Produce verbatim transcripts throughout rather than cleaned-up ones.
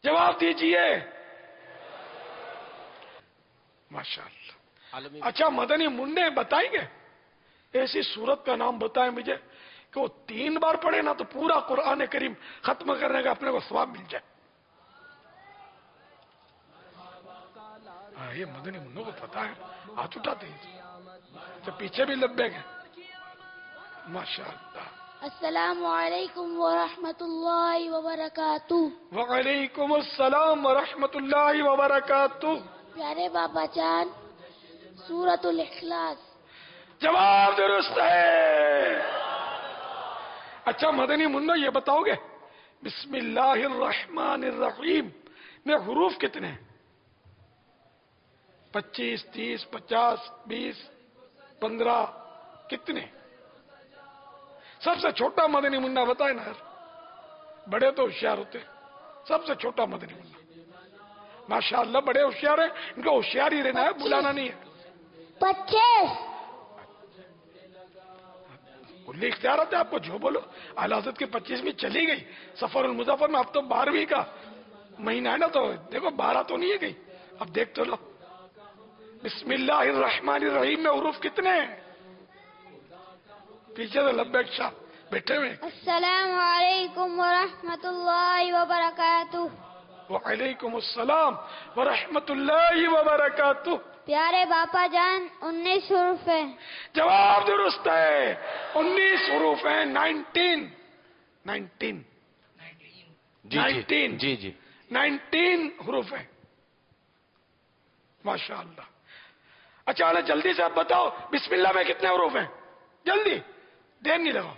جواب دیجئے. ماشاء اللہ. اچھا مدنی منڈے بتائیں گے ایسی سورت کا نام بتائیں مجھے کہ وہ تین بار پڑھے نا تو پورا قرآن کریم ختم کرنے کا اپنے کو ثواب مل جائے. ہاں یہ مدنی منڈوں کو پتا ہے, ہاتھ اٹھاتے ہیں تو پیچھے بھی لبے گئے. ماشاء اللہ. السلام علیکم ورحمۃ اللہ وبرکاتہ. وعلیکم السلام ورحمۃ اللہ وبرکاتہ. پیارے بابا جان, سورۃ الاخلاص. جواب درست ہے. اچھا مدنی منو یہ بتاؤ گے بسم اللہ الرحمن الرحیم میں حروف کتنے ہیں؟ پچیس, تیس, پچاس, بیس, پندرہ, کتنے؟ سب سے چھوٹا مدنی منا بتائے نا یار, بڑے تو ہوشیار ہوتے. سب سے چھوٹا مدنی منا. ماشاء اللہ بڑے ہوشیار ہیں, ان کو ہوشیار ہی رہنا ہے, بلانا نہیں ہے. پچیس. کلی اختیارات ہے آپ کو جو بولو. اعلی حضرت کی پچیس میں چلی گئی. سفر المظفر میں اب تو بارہویں کا مہینہ ہے نا, تو دیکھو بارہ تو نہیں ہے گئی. اب دیکھ تو لو. بسم اللہ الرحمن الرحیم میں حروف کتنے ہیں؟ پیچھے تو لبیک شاہ بیٹھے ہوئے. السلام علیکم ورحمۃ اللہ وبرکاتہ. وعلیکم السلام ورحمۃ اللہ وبرکاتہ. پیارے باپا جان انیس حروف ہیں. جواب درست ہے. انیس حروف ہیں. نائنٹین نائنٹین نائنٹین جی جی نائنٹین حروف ہیں. ماشاء اللہ. اچھا جلدی سے آپ بتاؤ بسم اللہ میں کتنے حروف ہیں؟ جلدی, دیر نہیں لگاؤ.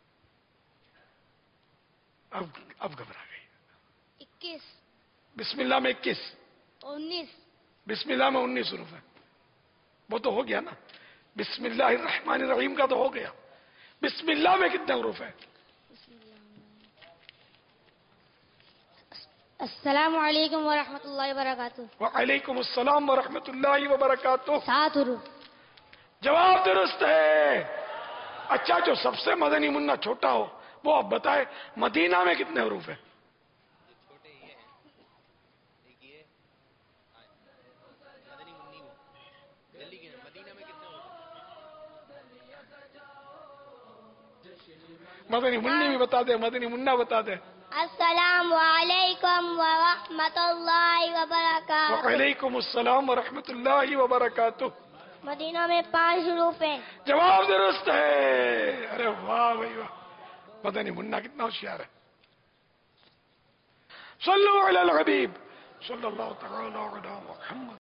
اب اب گھبرا گئی. اکیس. بسم اللہ میں اکیس. انیس. بسم اللہ میں انیس حروف ہیں. وہ تو ہو گیا نا. بسم اللہ الرحمن الرحیم کا تو ہو گیا. بسم اللہ میں کتنے حروف ہیں؟ السلام علیکم ورحمۃ اللہ وبرکاتہ. وعلیکم السلام ورحمۃ اللہ وبرکاتہ. سات حروف. جواب درست ہے. اچھا جو سب سے مدنی منا چھوٹا ہو وہ آپ بتائے مدینہ میں کتنے حروف ہیں؟ مدنی منی بھی بتا دے, مدنی منا بتا دے. السلام علیکم ورحمۃ اللہ وبرکاتہ. وعلیکم السلام ورحمۃ اللہ وبرکاتہ. مدینہ میں پانچ حروف ہیں. جواب درست ہے. ارے واہ بھائی واہ, مدنی منا کتنا ہوشیار ہے. صلو علی الحبیب صلی اللہ تعالی علی محمد.